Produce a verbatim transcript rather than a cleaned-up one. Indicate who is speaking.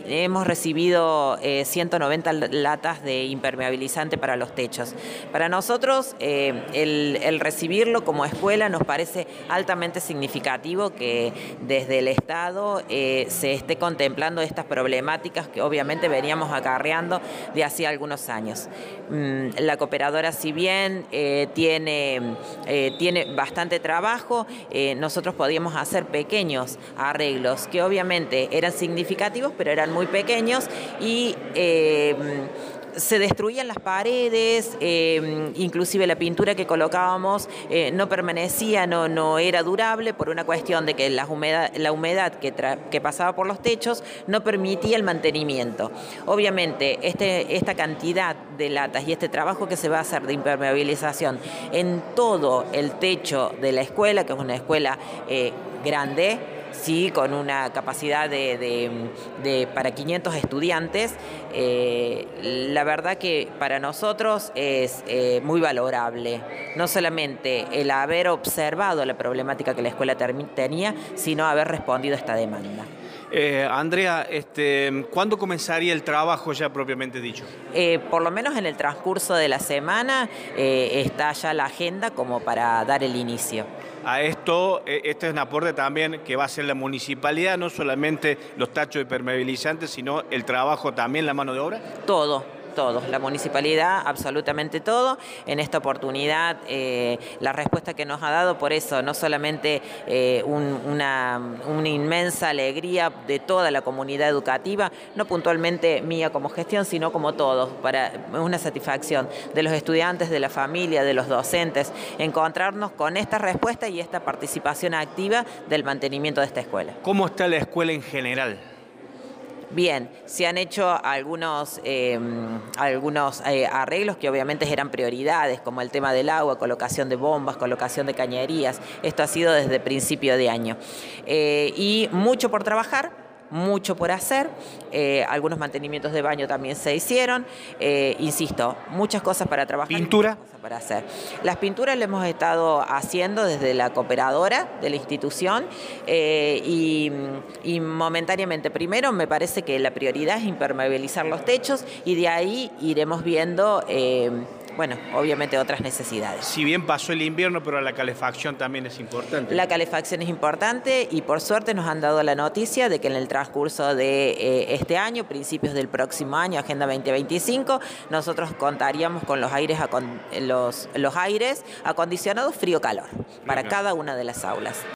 Speaker 1: hemos recibido eh, ciento noventa latas de impermeabilizante para los techos. Para nosotros, eh, el, el recibirlo como escuela nos parece altamente significativo que desde el Estado eh, se esté contemplando estas problemáticas que obviamente veníamos acarreando de hacía algunos años. Mm, la cooperadora, si bien eh, tiene, eh, tiene bastante trabajo, eh, nosotros podíamos hacer pequeños arreglos que obviamente eran significativos, pero eran muy pequeños y eh, se destruían las paredes, eh, inclusive la pintura que colocábamos eh, no permanecía, no, no era durable por una cuestión de que la humedad, la humedad que, que pasaba por los techos no permitía el mantenimiento. Obviamente este, esta cantidad de latas y este trabajo que se va a hacer de impermeabilización en todo el techo de la escuela, que es una escuela eh, grande, sí, con una capacidad de, de, de para quinientos estudiantes, eh, la verdad que para nosotros es eh, muy valorable, no solamente el haber observado la problemática que la escuela tenía, sino haber respondido a esta demanda.
Speaker 2: Eh, Andrea, este, ¿cuándo comenzaría el trabajo ya propiamente dicho?
Speaker 1: Eh, por lo menos en el transcurso de la semana eh, está ya la agenda como para dar el inicio.
Speaker 2: A esto, este es un aporte también que va a hacer la municipalidad, no solamente los tachos de impermeabilizantes, sino el trabajo también, la mano de obra.
Speaker 1: Todo. Todo, la municipalidad, absolutamente todo. En esta oportunidad, eh, la respuesta que nos ha dado, por eso, no solamente eh, un, una, una inmensa alegría de toda la comunidad educativa, no puntualmente mía como gestión, sino como todos, para una satisfacción de los estudiantes, de la familia, de los docentes, encontrarnos con esta respuesta y esta participación activa del mantenimiento de esta escuela.
Speaker 2: ¿Cómo está la escuela en general?
Speaker 1: Bien, se han hecho algunos, eh, algunos eh, arreglos que obviamente eran prioridades, como el tema del agua, colocación de bombas, colocación de cañerías. Esto ha sido desde principio de año. Eh, y mucho por trabajar. Mucho por hacer, eh, algunos mantenimientos de baño también se hicieron, eh, insisto, muchas cosas para trabajar.
Speaker 2: ¿Pintura?
Speaker 1: Muchas cosas para hacer. Las pinturas las hemos estado haciendo desde la cooperadora de la institución eh, y, y momentáneamente, primero me parece que la prioridad es impermeabilizar los techos y de ahí iremos viendo eh, bueno, obviamente otras necesidades.
Speaker 2: Si bien pasó el invierno, pero la calefacción también es importante.
Speaker 1: La calefacción es importante y por suerte nos han dado la noticia de que en el transcurso de eh, este año, principios del próximo año, Agenda veinte veinticinco, nosotros contaríamos con los aires, los, los aires acondicionados frío-calor para cada una de las aulas.